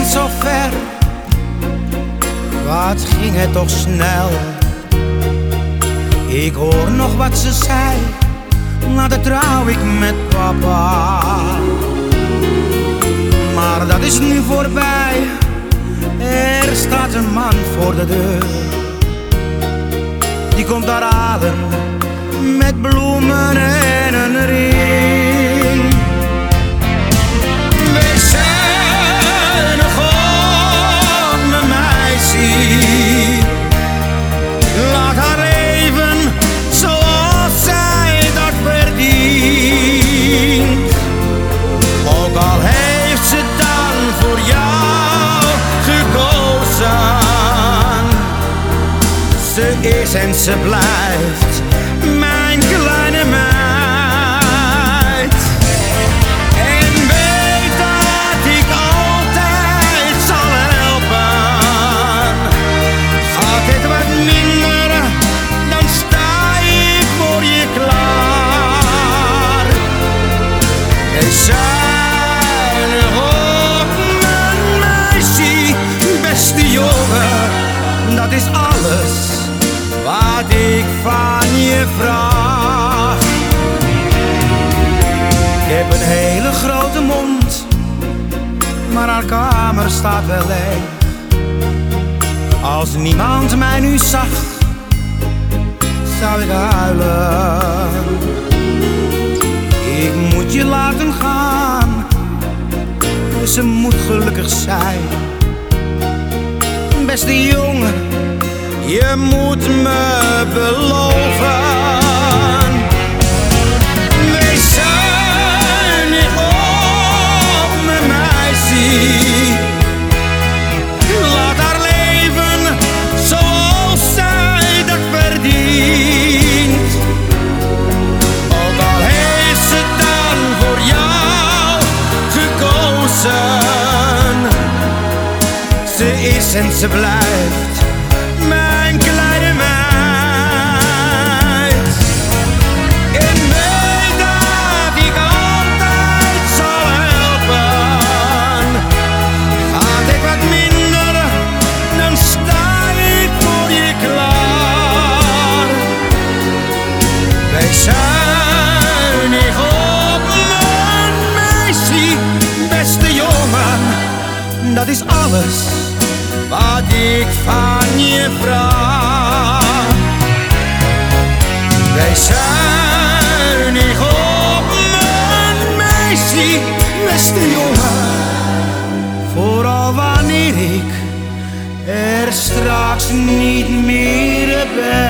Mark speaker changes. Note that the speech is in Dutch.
Speaker 1: bent zo ver, wat ging het toch snel. Ik hoor nog wat ze zei, later trouw ik met papa. Maar dat is nu voorbij, er staat een man voor de deur. Die komt daar halen met bloemen en een ring. Wees zuinig op mijn meisje, laat haar leven zoals zij dat verdient. Ook al heeft ze dan voor jou gekozen, ze is en ze blijft mijn kleine meid. En weet dat ik altijd zal helpen. Gaat het wat minder, dan sta ik voor je klaar. Wees zuinig op mijn meisje, beste jongen, dat is alles wat ik van je vraag. Ik heb een hele grote mond, maar haar kamer staat wel leeg. Als niemand mij nu zag, zou ik huilen. Ik moet je laten gaan, ze moet gelukkig zijn. Beste jongen, je moet me beloven. Wees zuinig op mijn meisje, laat haar leven zoals zij dat verdient. Ook al heeft ze dan voor jou gekozen, ze is en ze blijft mijn kleine meid. En weet dat ik altijd zal helpen. Gaat het wat minder, dan sta ik voor je klaar. Wees zuinig op mijn meisje, beste jongen, dat is alles wat ik van je vraag. Wees zuinig op mijn meisje, beste jongen, vooral wanneer ik er straks niet meer ben.